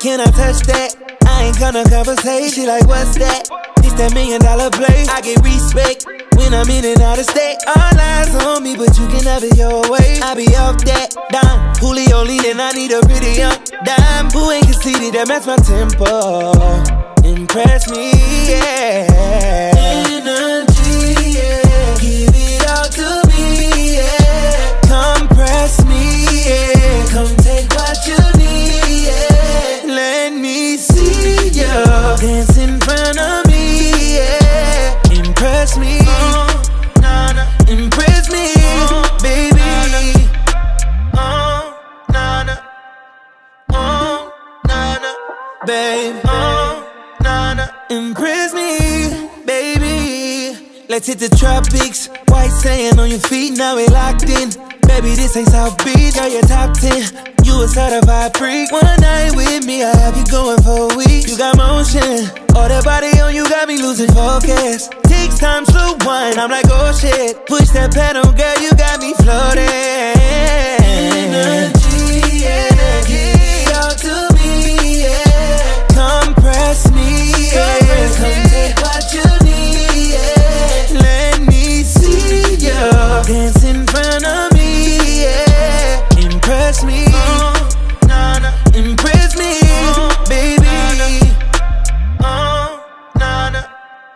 Can I touch that? I ain't gonna conversate. She like, what's that? It's that $1 million play. I get respect when I'm in and out of state. All eyes on me, but you can have it your way. I be off that dime, Julio lean, and I need a pretty young dime who ain't conceited, that match my tempo. Impress me, yeah. Energy, yeah. Give it all to me, yeah. Compress me, yeah. Come take what you need, yeah. Let me see you dance in front of me, yeah. Impress me, nah, nah. Impress me, baby. Nah, nah. Nah, nah. Babe, nah, nah. Impress me, baby. Let's hit the tropics. White sand on your feet, now we locked in. Baby, this ain't South Beach, girl, you're top 10. You a certified freak. One night with me, I have you going for a week. You got motion, all that body on you got me losing focus. Takes time, slow wine, I'm like, oh shit. Push that pedal, girl, you got me floating. Energy, energy, talk to me, yeah. Compress me, yeah. Come take what you need, yeah. Let me see you dance in front of me, yeah. Impress me, nah, nah. Impress me, baby. Nah, nah.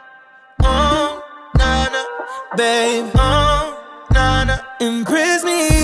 Nah, nah. Babe, nah, nah. Impress me.